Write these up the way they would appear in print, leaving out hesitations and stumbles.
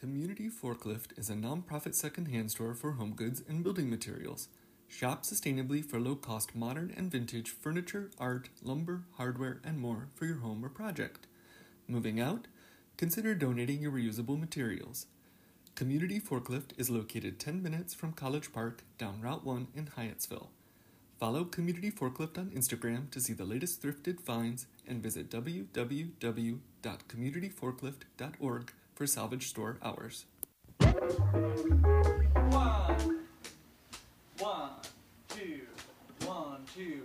Community Forklift is a non-profit second-hand store for home goods and building materials. Shop sustainably for low-cost modern and vintage furniture, art, lumber, hardware, and more for your home or project. Moving out? Consider donating your reusable materials. Community Forklift is located 10 minutes from College Park down Route 1 in Hyattsville. Follow Community Forklift on Instagram to see the latest thrifted finds and visit www.communityforklift.org for salvage store hours. One, two.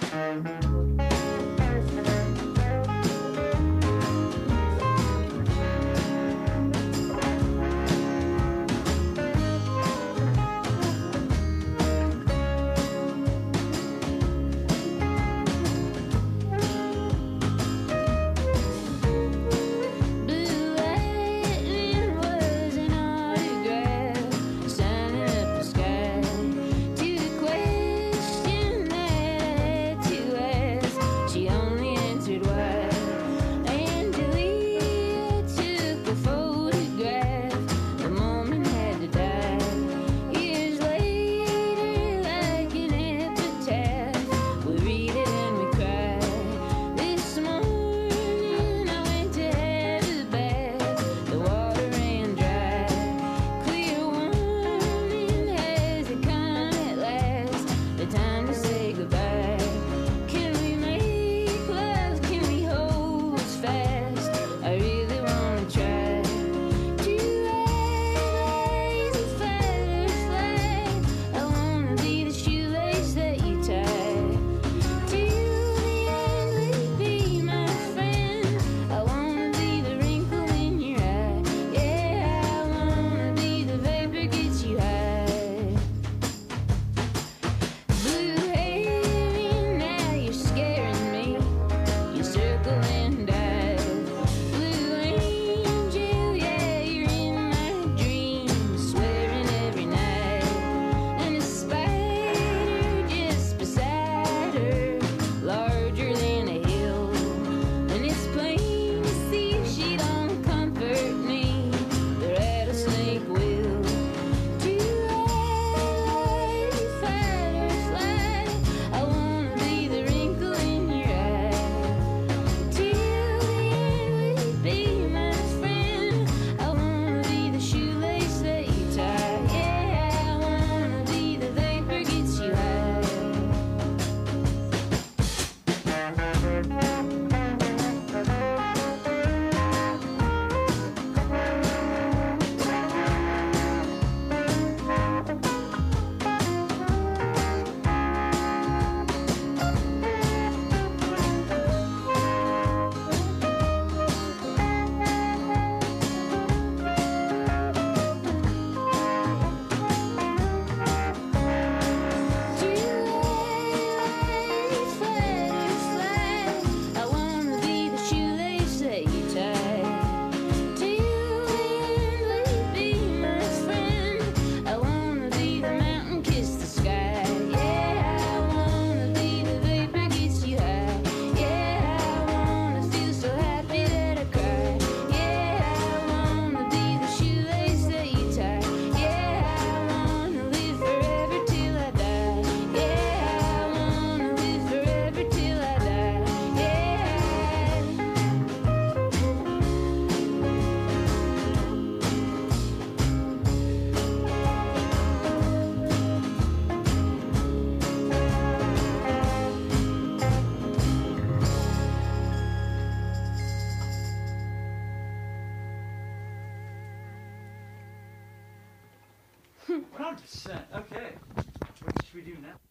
Okay. What should we do now?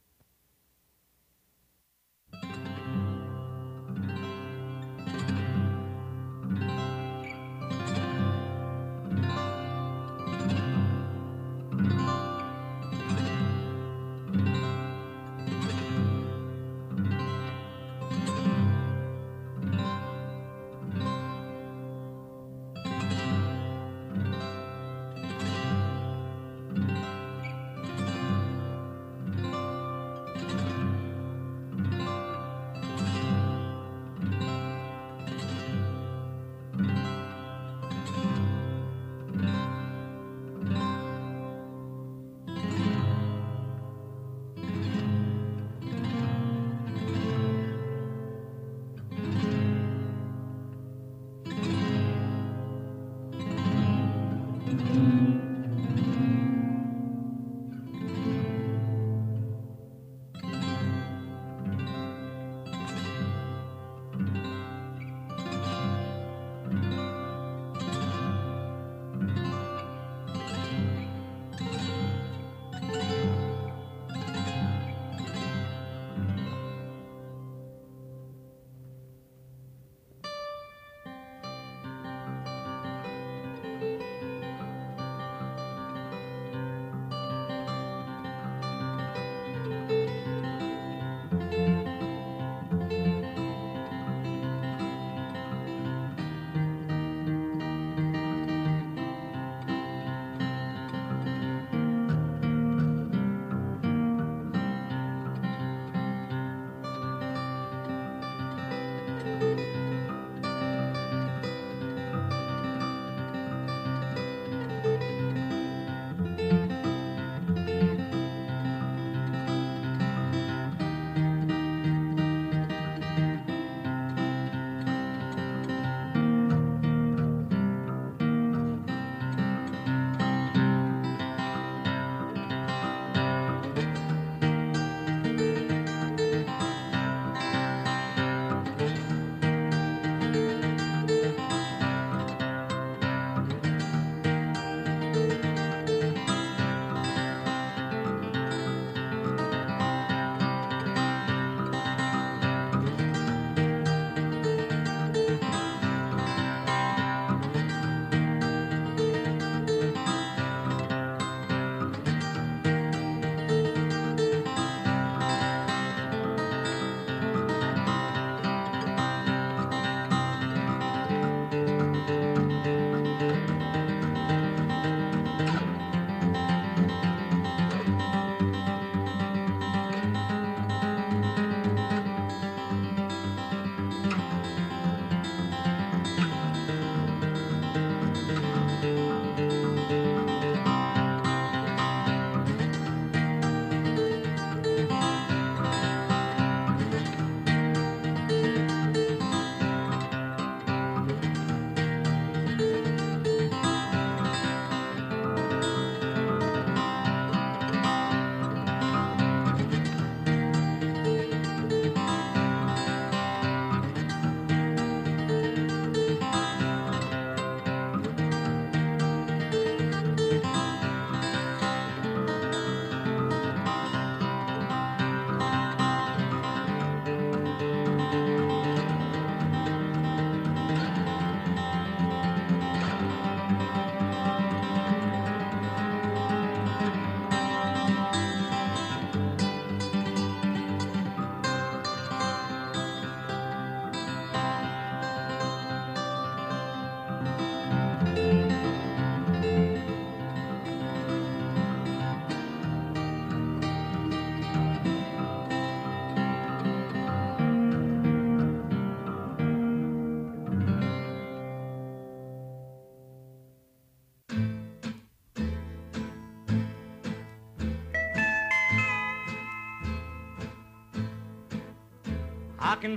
I can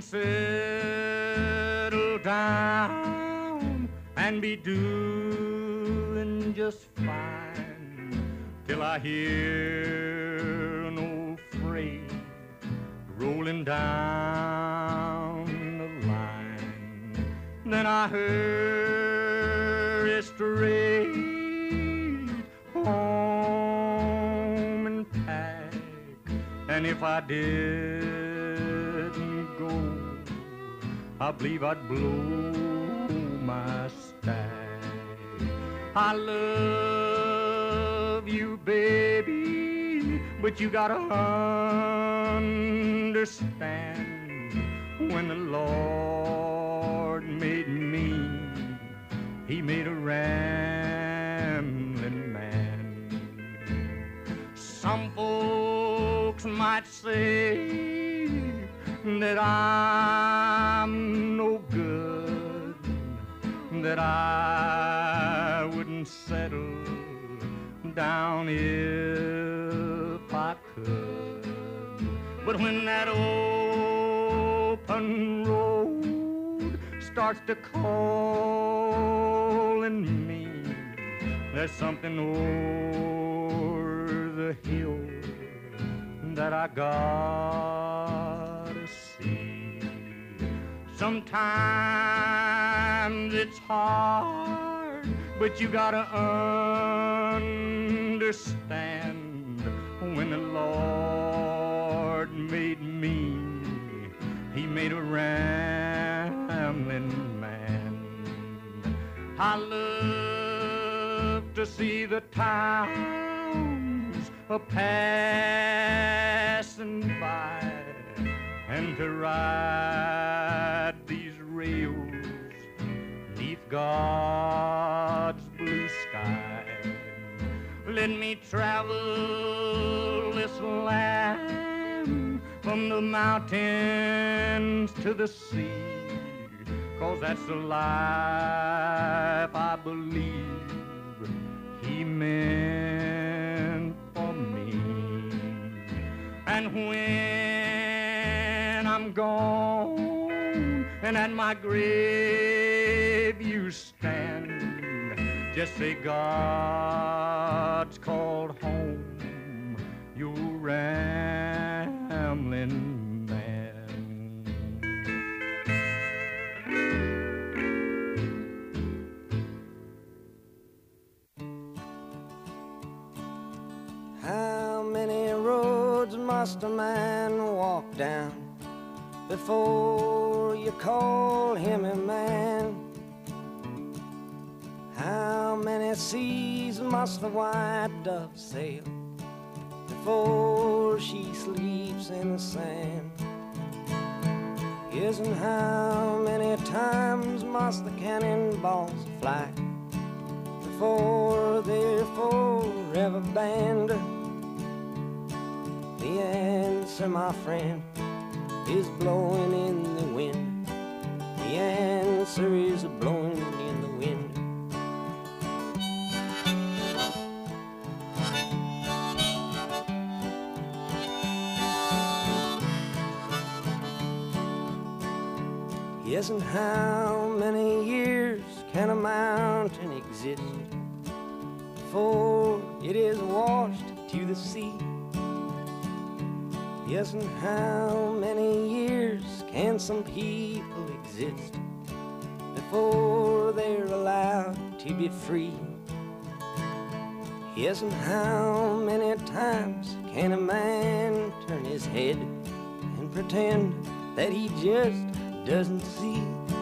settle down and be doing just fine till I hear an old freight rolling down the line. Then I hurry straight home and pack, and if I didn't go, I believe I'd blow my stack. I love you, baby, but you gotta understand, when the Lord made me, He made a rambling man. Some folks might say that I'm no good, that I wouldn't settle down if I could. But when that open road starts to calling me, There's something over the hill that I gotta see. Sometimes it's hard, but you gotta understand. When the Lord made me, He made a rambling man. I love to see the towns a-passing by, and to ride these rails neath God's blue sky. Let me travel this land from the mountains to the sea, 'cause that's the life I believe He meant for me. And when I'm gone and at my grave you stand, just say God's called home your rambling man. How many roads must a man walk down before you call him a man? How many seas must the white dove sail before she sleeps in the sand? Yes, and how many times must the cannonballs fly before they're forever banned? The answer, my friend, is blowing in the wind. The answer is blowing in the wind. Yes, and how many years can a mountain exist before it is washed to the sea? Yes, and how many years can some people exist before they're allowed to be free? Yes, and how many times can a man turn his head and pretend that he just doesn't see?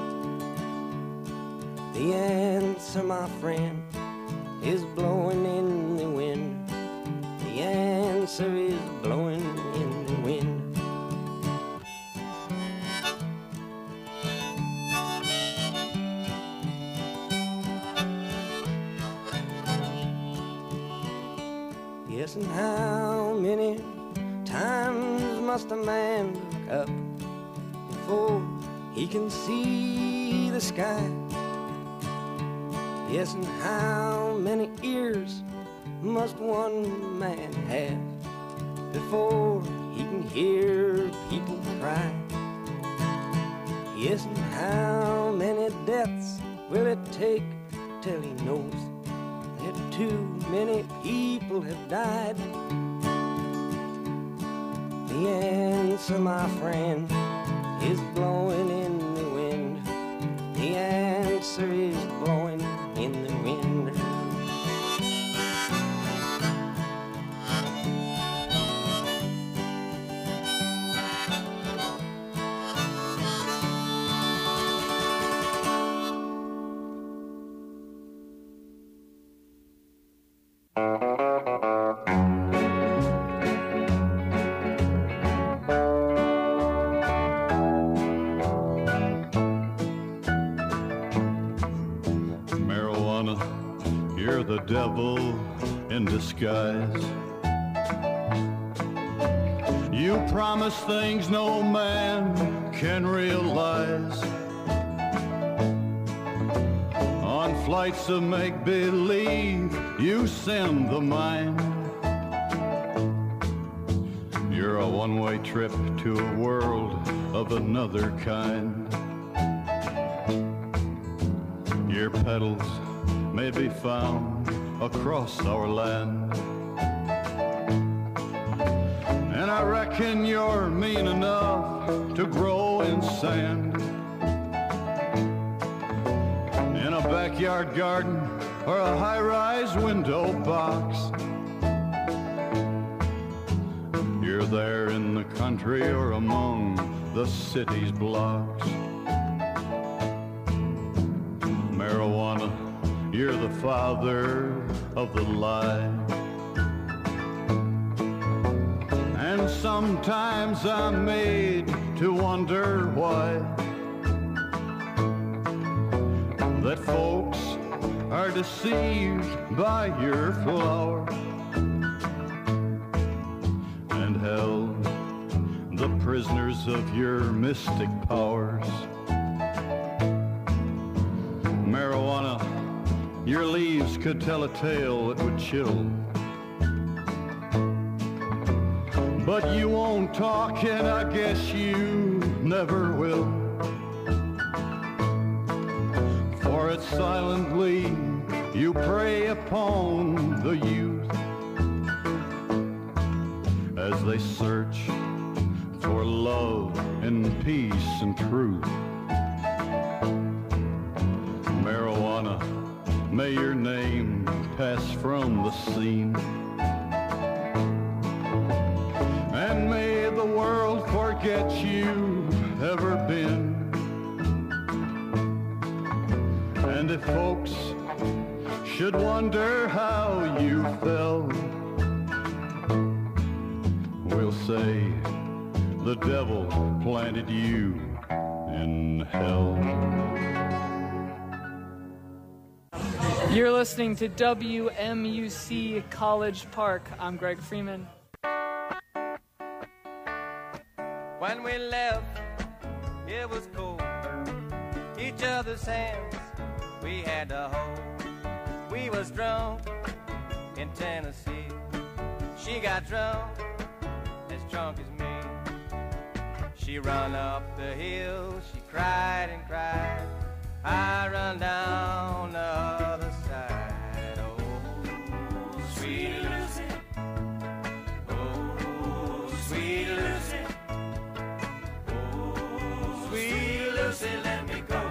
The answer, my friend, is blowing in the wind. The answer is blowing in the wind. Yes, and how many times must a man look up before he can see the sky? Yes, and how many ears must one man have before he can hear people cry? Yes, and how many deaths will it take till he knows that too many people have died? The answer, my friend, is blowing in the wind. The answer is blowing in the wind. You're the devil in disguise. You promise things no man can realize. On flights of make-believe, you send the mind. You're a one-way trip to a world of another kind. Your petals may be found across our land. And I reckon you're mean enough to grow in sand, in a backyard garden or a high-rise window box. You're there in the country or among the city's blocks. Marijuana, you're the father of the lie. And sometimes I'm made to wonder why that folks are deceived by your flower and held the prisoners of your mystic powers. Marijuana, your leaves could tell a tale that would chill, but you won't talk, and I guess you never will. For it's silently you prey upon the youth as they search for love and peace and truth. Marijuana, may your name pass from the scene, and may the world forget you've ever been. And if folks should wonder how you fell, we'll say the devil planted you in hell. You're listening to WMUC College Park. I'm Greg Freeman. When we left, it was cold. Each other's hands we had to hold. We was drunk in Tennessee. She got drunk as me. She run up the hill, she cried and cried. I run down the other side. Oh, sweet Lucy. Oh, sweet Lucy. Oh, sweet Lucy, let me go.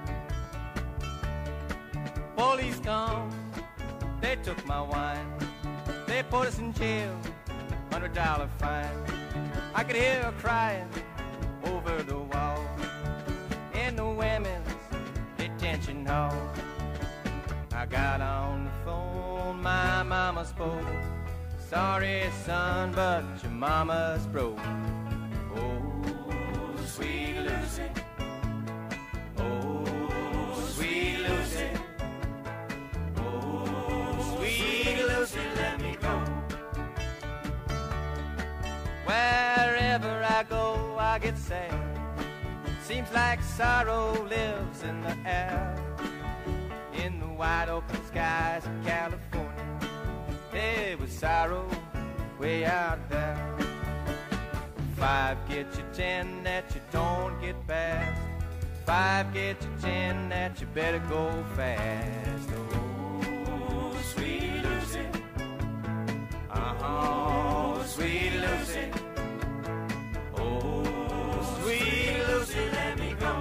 Police come, they took my wine. They put us in jail, $100 fine. I could hear her crying over the wall in the women's detention hall. I got on the phone, my mama spoke. Sorry, son, but your mama's broke. Oh, sweet Lucy. Oh, sweet Lucy. Oh, sweet Lucy, let me go. Wherever I go, I get sad. Seems like sorrow lives in the air. In the wide open skies of California, there was sorrow way out there. 5 get you 10 that you don't get past. 5 get you 10 that you better go fast. Oh, sweet Lucy. Oh, sweet Lucy. Oh, sweet Lucy, let me go.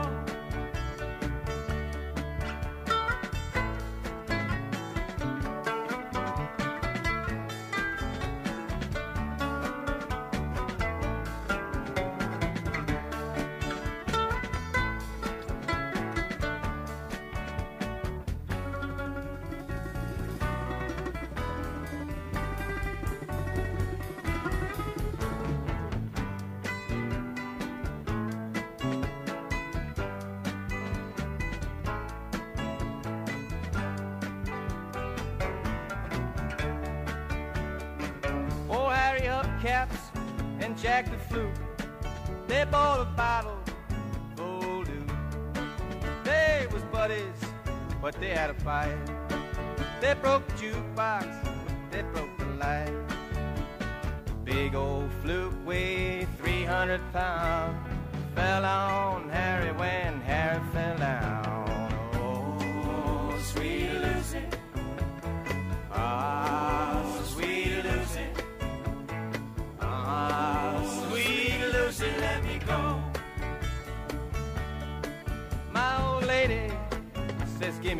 Caps and Jack the Flute, they bought a bottle full loot. They was buddies, but they had a fight. They broke the jukebox, they broke the light. Big old flute weighed 300 pounds, fell on Harry when Harry fell down. Oh, sweet Lucy.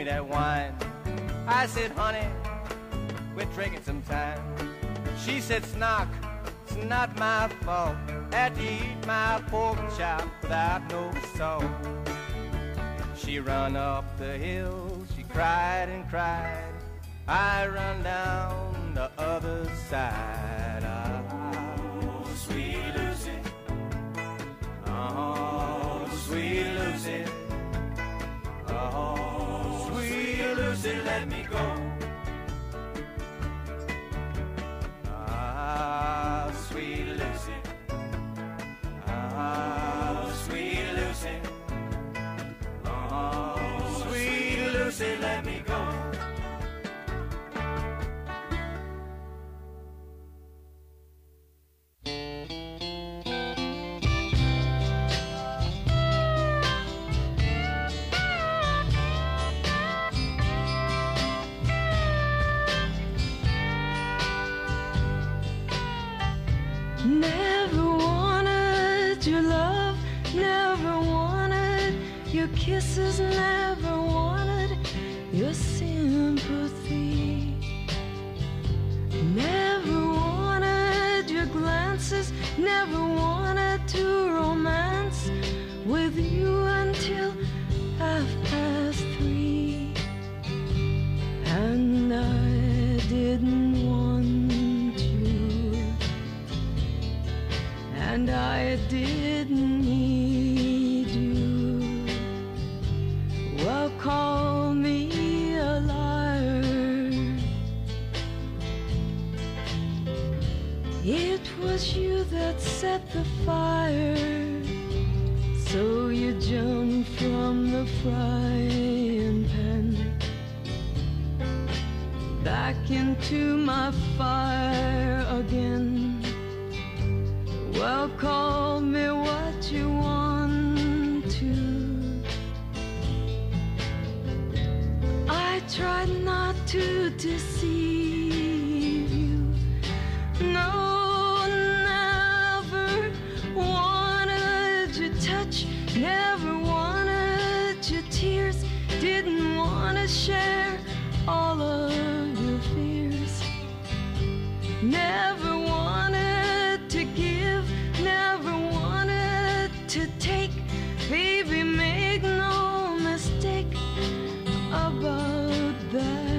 that wine. I said, honey, we're drinking some time. She said, Snock, it's not my fault that you eat my pork chop without no salt. She run up the hill, she cried and cried. I run down the other side. Oh, sweet Lucy. Oh, sweet Lucy. Oh, sweet Lucy, let me go. Ah, sweet Lucy. Ah, sweet Lucy. Oh, sweet Lucy, let me go. Never wanted your love, never wanted your kisses, never wanted your sympathy. Never wanted your glances, never wanted to romance with you until 3:30. And I didn't want you, and I didn't need you. Well, call me a liar. It was you that set the fire, so you jumped from the frying pan back into my fire again. Well, call me what you want to. I tried not to deceive you. No, never wanted your touch, never wanted your tears, didn't want to share all of your fears. Never wanted to give, never wanted to take. Baby, make no mistake about that.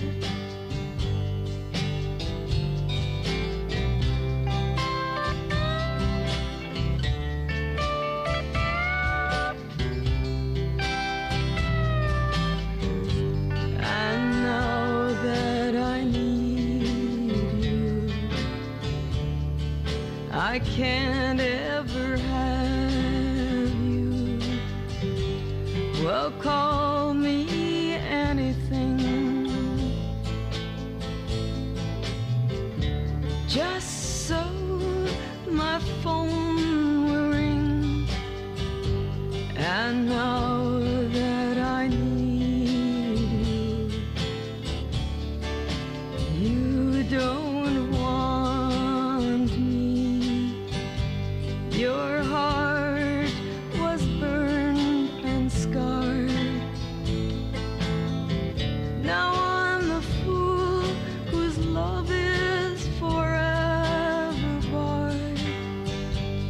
And now that I need you, I can't ever have you. Well, call me anything, just so my phone will ring. And now that I need you, you don't want me. Your heart was burned and scarred. Now I'm the fool whose love is forever barred.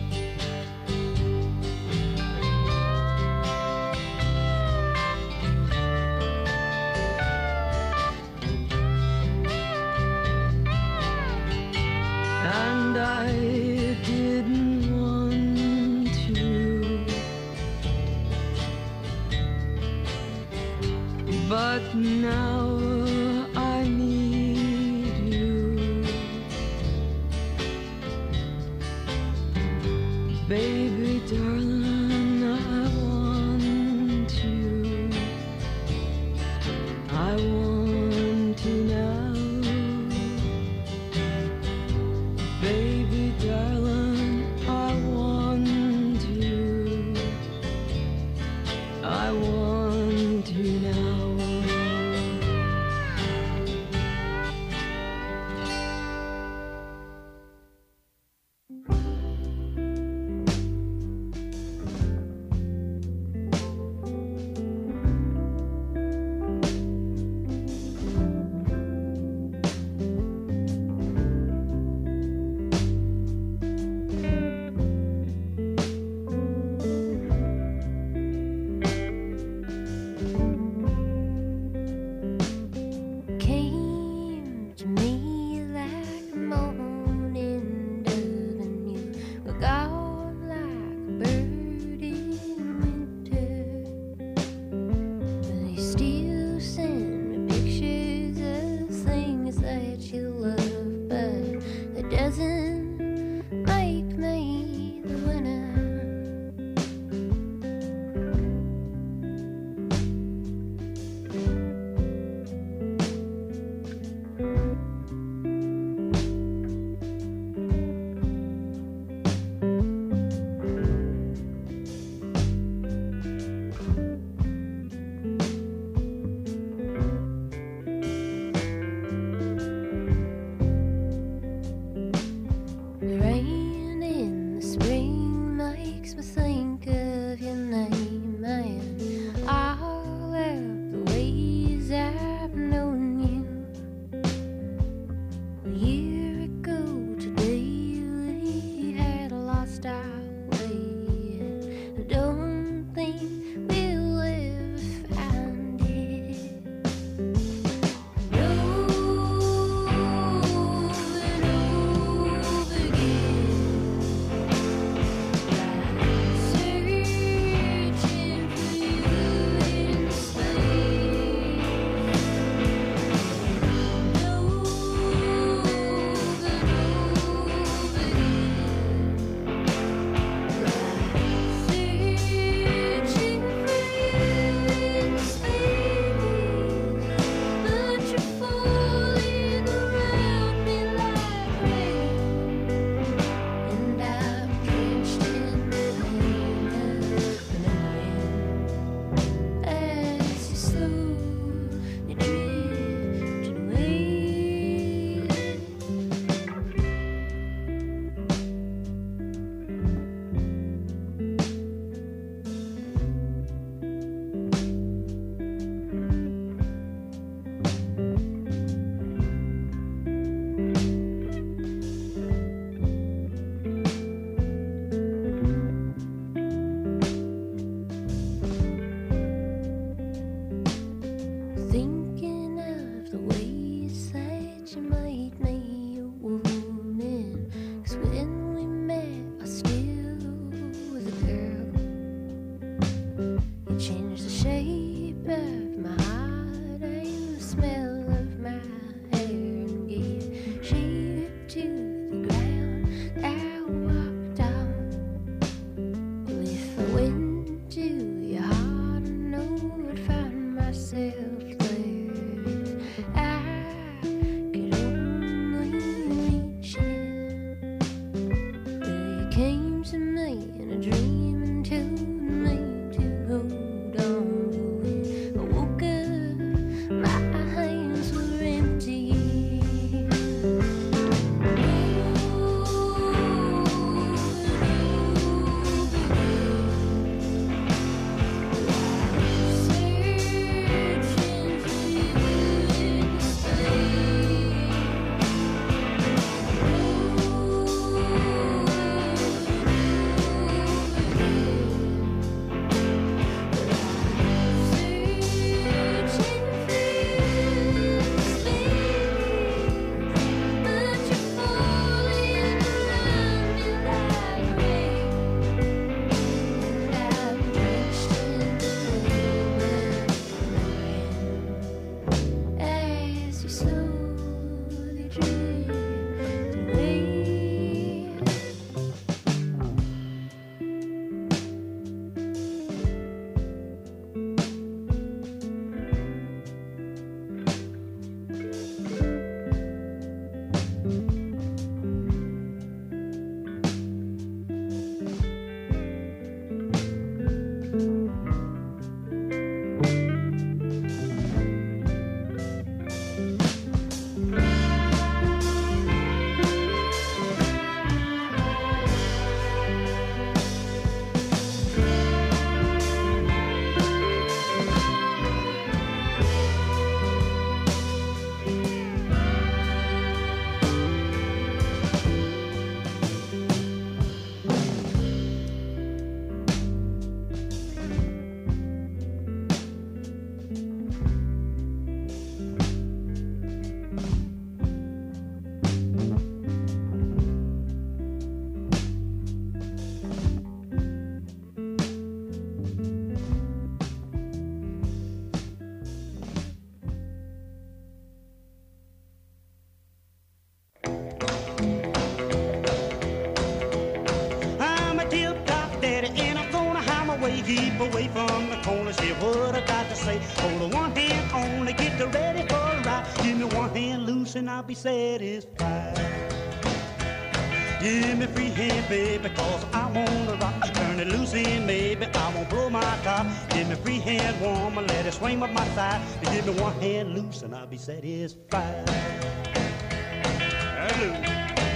you love, but it doesn't make me the winner. loose and I'll be satisfied. Give me free hand, baby, cause I wanna rock. Turn it loose and maybe I won't blow my top. Give me free hand, woman, let it swing up my thigh. Give me one hand loose and I'll be satisfied. Hallelujah.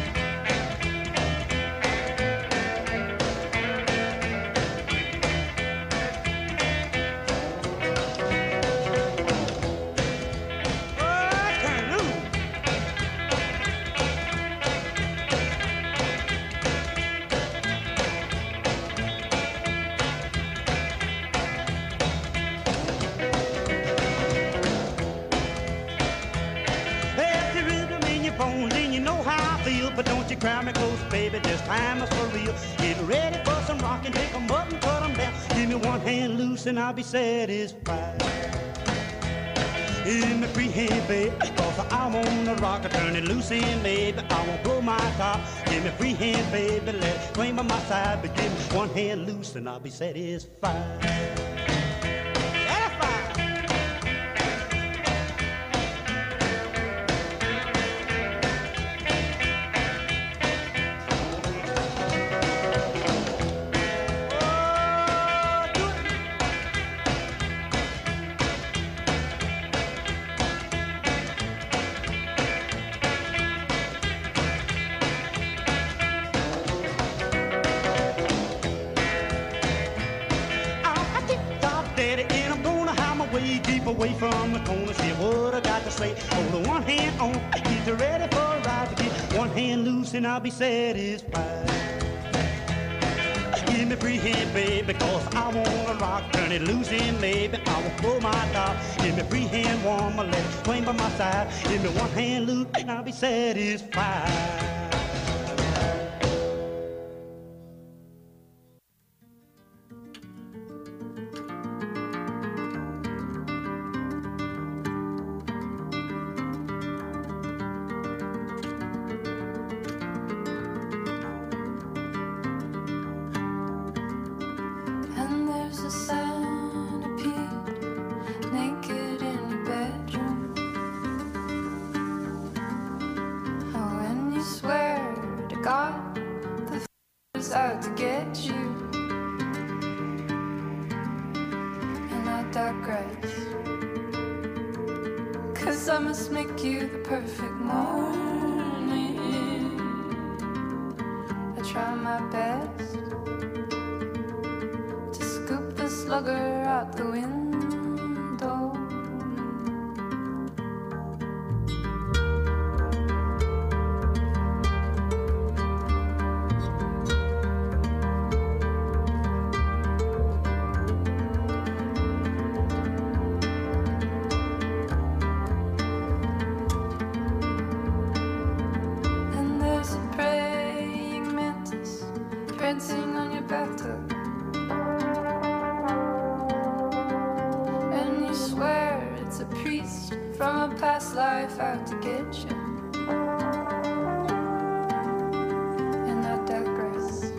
But don't you cry me close, baby, this time is for real. Get ready for some rockin', pick 'em up and put 'em down. Give me one hand loose and I'll be satisfied. Give me free hand, baby, cause I wanna rock. Turn it loose and maybe I won't blow my top. Give me free hand, baby, let it swing by my side. But give me one hand loose and I'll be satisfied. Away from the corner, see what I got to say. Hold one hand on, get you ready for a ride. To get one hand loose and I'll be satisfied. Give me free hand, baby, cause I wanna rock. Turn it loose and maybe I will pull my top. Give me free hand, woman, let it swing by my side. Give me one hand loose and I'll be satisfied. Out to get you, and I digress, 'cause I must make you the perfect morning. I try my best to scoop the slugger out the window. Prancing on your bathtub, and you swear it's a priest from a past life out to get you. And I digress,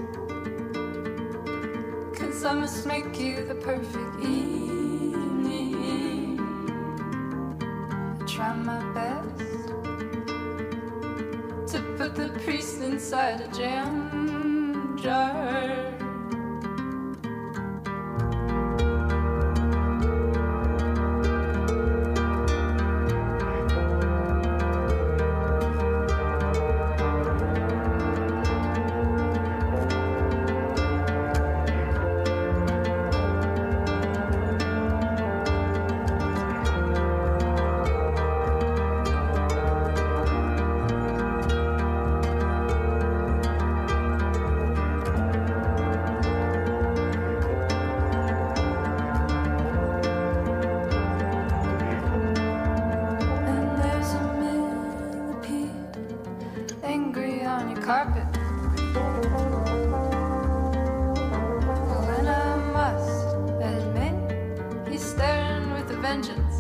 'cause I must make you the perfect evening. I try my best to put the priest inside a jam jar. Carpet. Oh, and I must admit, he's staring with a vengeance.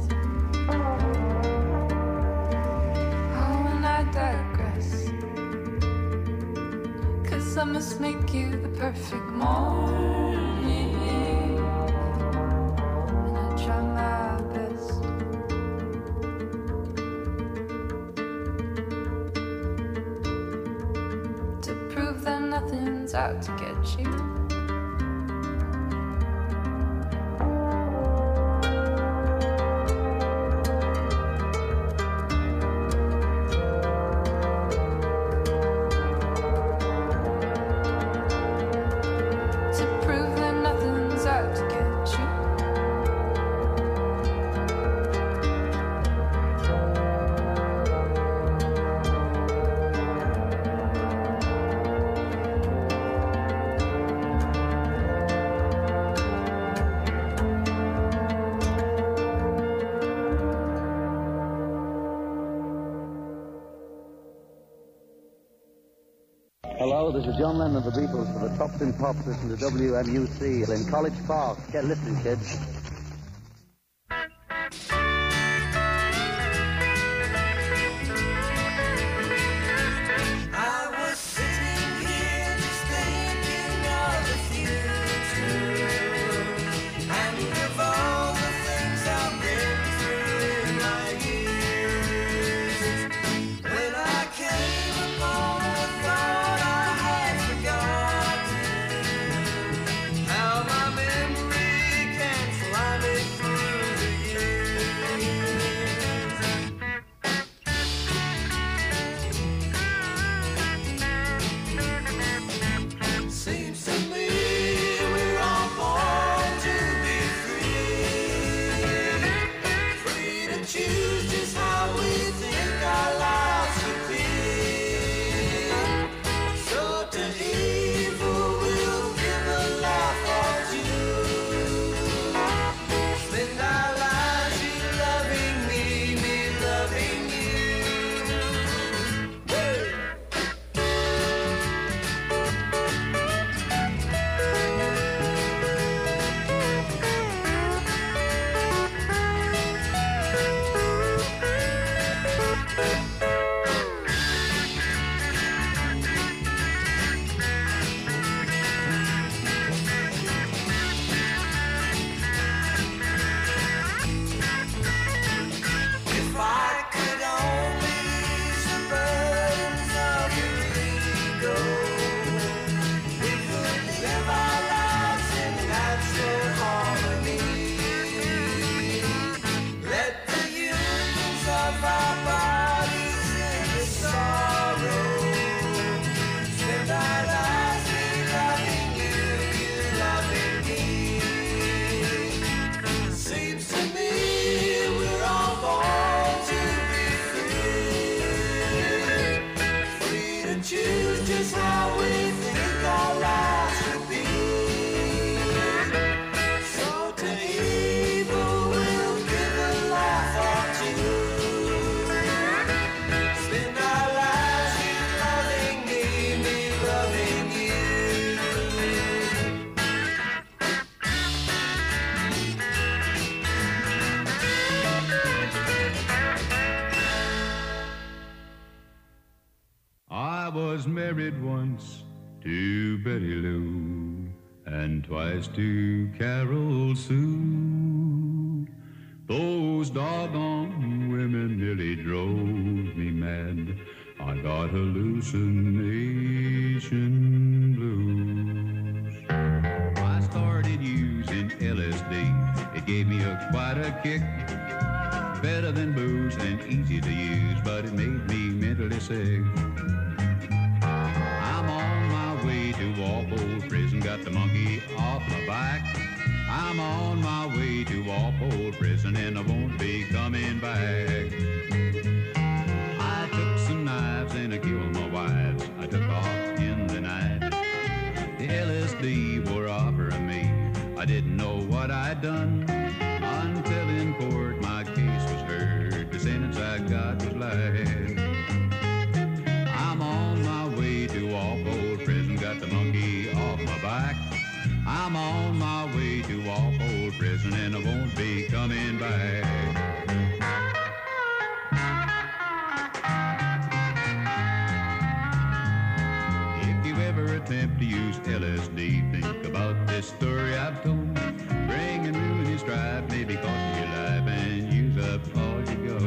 Oh, and I digress, 'cause I must make you the perfect morning. And I try my best nothing's out to get you. Hello, this is John Lennon of the Beatles for the Tops and Pops. Listen to WMUC in College Park. Get listening, kids. Married once to Betty Lou and twice to Carol Sue. Those doggone women nearly drove me mad. I got hallucination blues. I started using LSD. It gave me quite a kick. Better than booze and easy to use, but it made me mentally sick. To Walpole Prison, got the monkey off my back. I'm on my way to Walpole Prison and I won't be coming back. I took some knives and I killed my wives. I took off in the night. The LSD were offering me. I didn't know what I'd done until in court my case was heard. The sentence I got was life. I'm on my way to Walpole Prison, got the monkey off my back. I'm on my way to Walpole Prison and I won't be coming back. If you ever attempt to use LSD, think about this story I've told. Bring and ruin your strife, maybe cost you your life and use up all you go.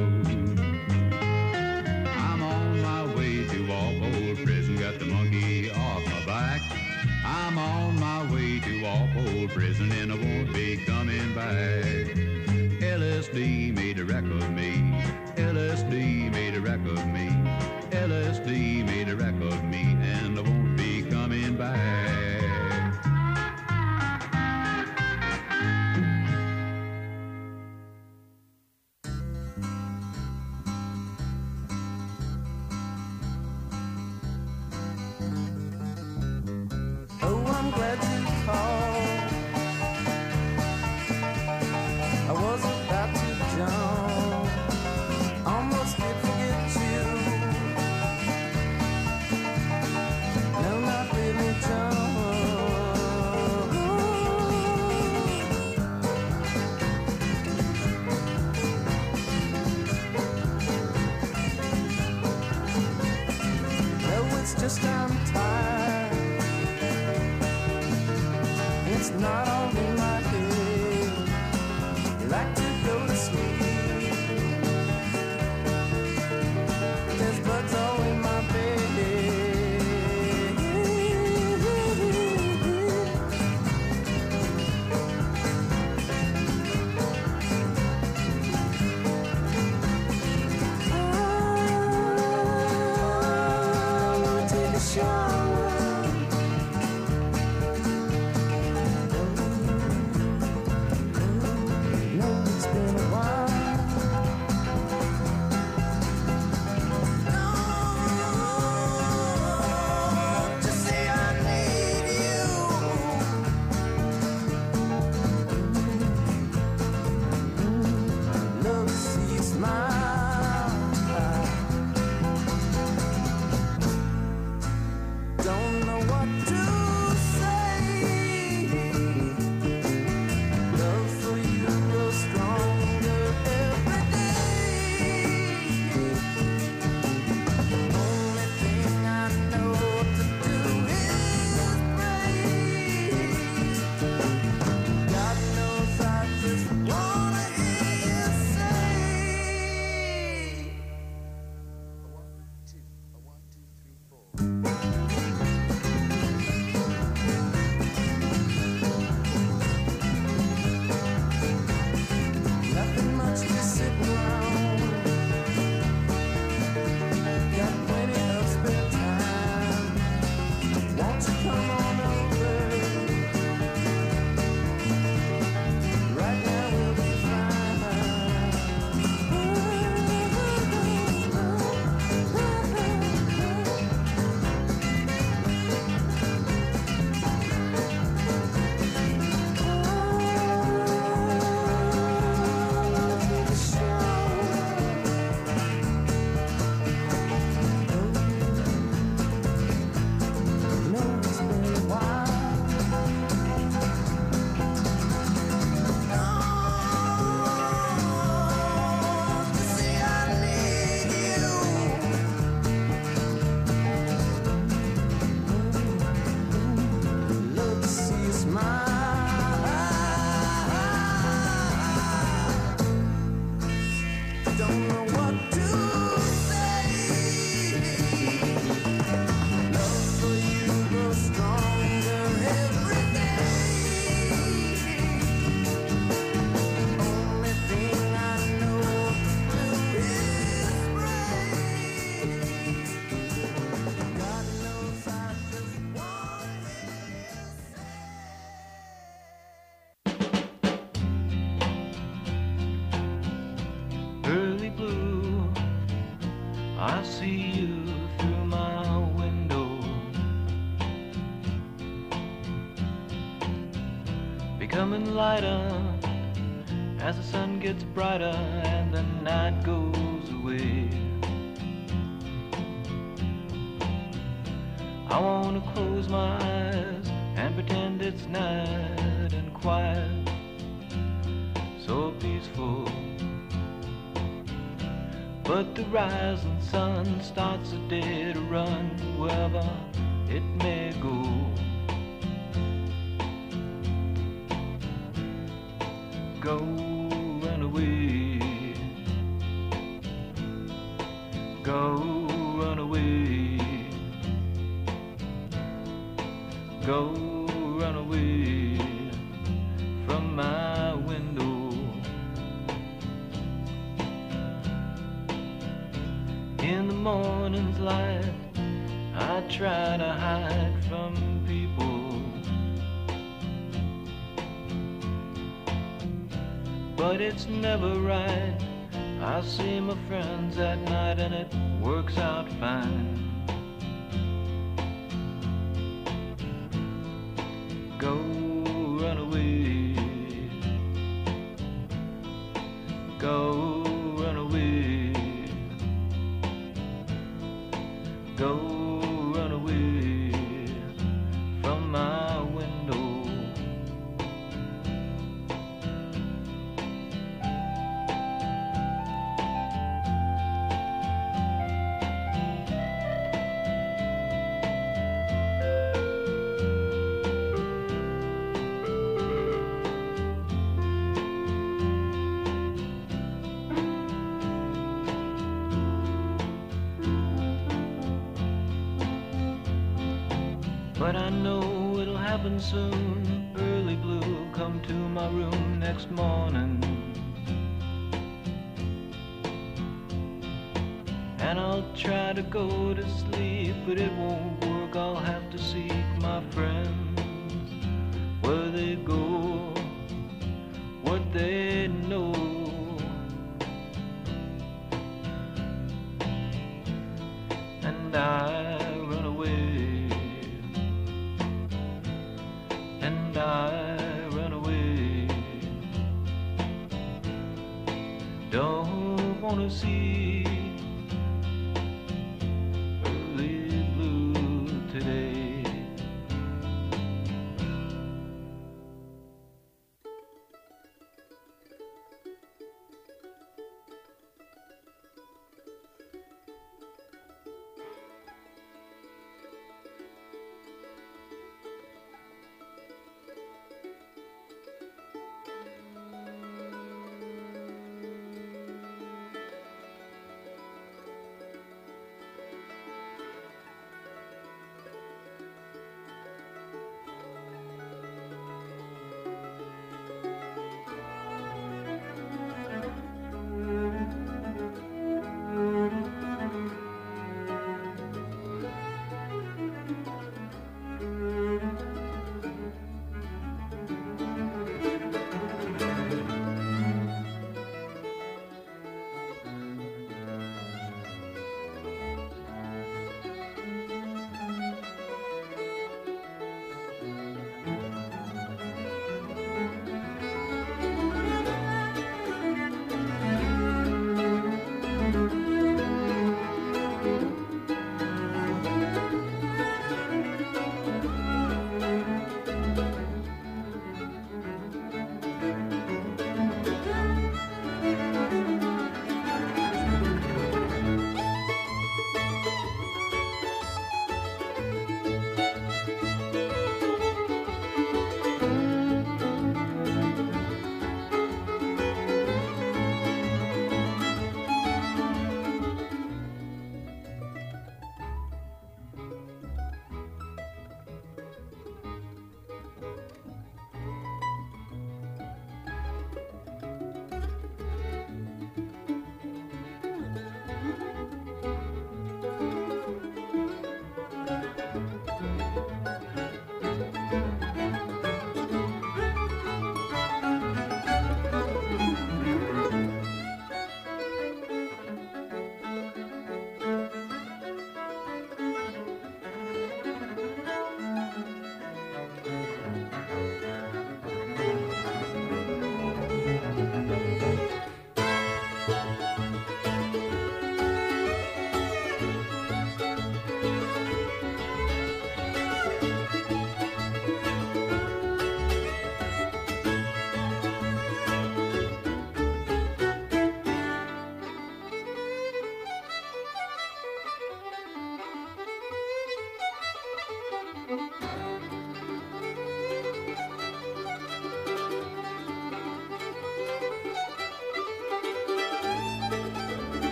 I'm on my way to Walpole Prison, got the monkey off my back. old prison and I won't be coming back. LSD made a wreck of me. LSD made a wreck of me. LSD made a wreck of me, and I won't be coming back. Oh, I'm glad you called. I was about to jump, almost did forget you. No, not really jump. No, it's just I'm tired. It's not all in my head. Like to go to sleep. There's bugs all in my bed. I wanna take a shower. No, it's been a while. Just say I need you. Love to see you smile. Don't know what to say. Love for you grows stronger every day. Only thing I know to do is pray. God knows I just wanna hear you say. A one, two, 3, 4. Nothing much to sit around. Got plenty of spare time. Won't you come on over? Right now we'll be love to see you smile. Don't know what to say. Love for you grows stronger every day. Only thing I know to do is pray. God knows I just wanna hear you Early blue, I see you through my window, becoming lighter as the sun gets brighter and the night goes away. I wanna close my eyes and pretend it's night and quiet, so peaceful. But the rising sun starts a day to run wherever it may go. Go run away. Go run away. Go run away. morning's light, I try to hide from people, but it's never right. I see my friends at night and it works out fine. Go run away, go run away, go run away from my window. But I know it'll happen soon. Early blue, come to my room next morning, and I'll try to go to sleep, but it won't work. I'll have to seek my friends, where they go, what they know. And I run away, and I run away. Don't wanna see early blue today.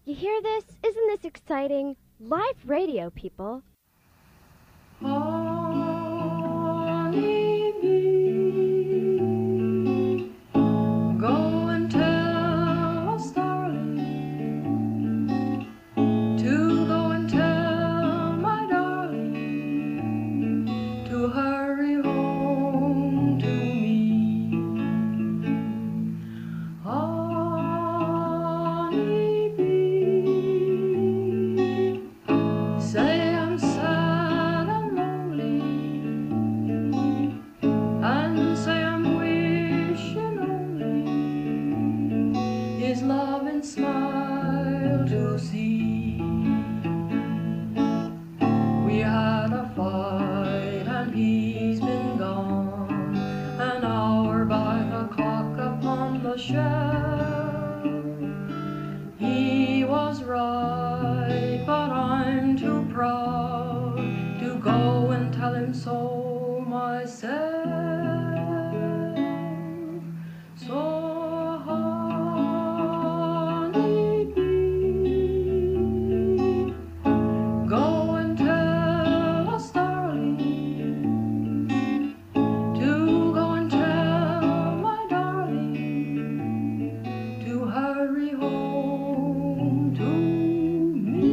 You hear this? Isn't this exciting? Live radio, people. Honeybee, go and tell us, darling, to go and tell my darling to hurry home to me. Honeybee, say I'm sad and lonely, and say I'm wishing only his love and smile to see. We had a fight and he's been gone, an hour by the clock upon the shelf. He was right, but I'm too proud to go and tell him so myself. So honeybee, go and tell us, darling, to go and tell my darling to hurry home to me.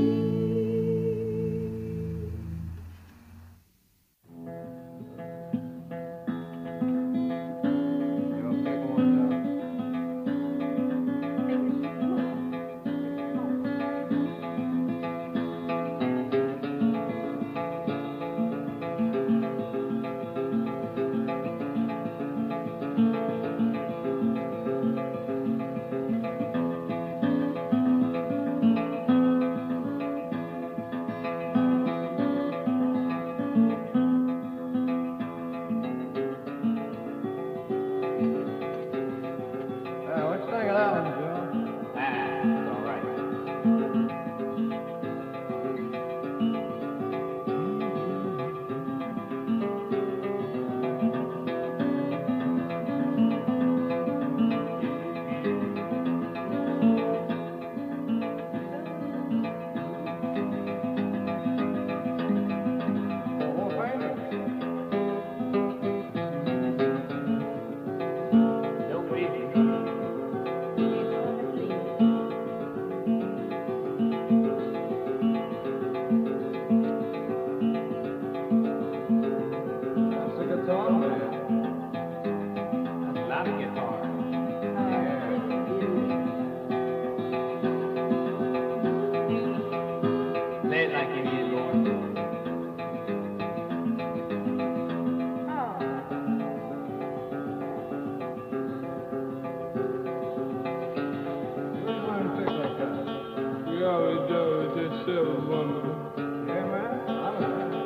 What you think of that one, Joe? It's all right. That's a guitar, man. That's not a guitar. Play it like you need going. We always do it, just silver one. Yeah, man. I don't know.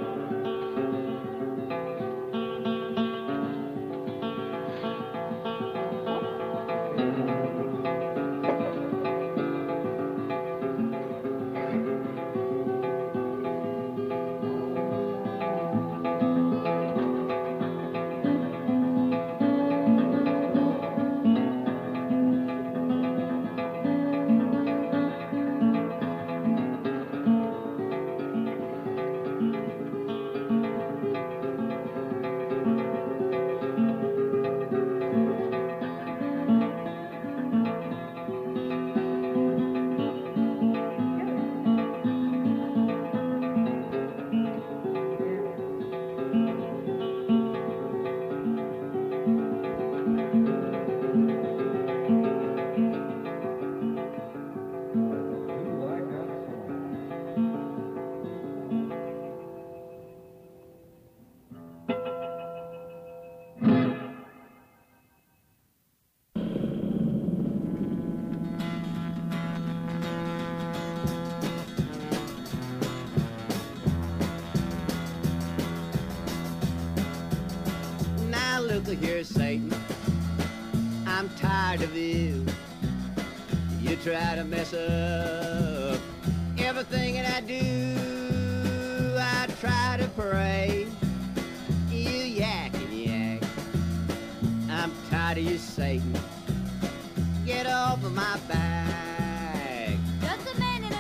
Now look here, Satan, I'm tired of you. You try to mess up everything that I do. I try to pray, you yak and yak. I'm tired of you, Satan. Get off of my back. Just a minute,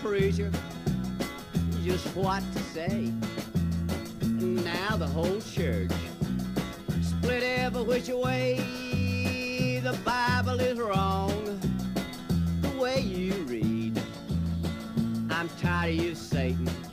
preacher just what to say. Now the whole church split every which way. The Bible is wrong the way you read. I'm tired of you, Satan.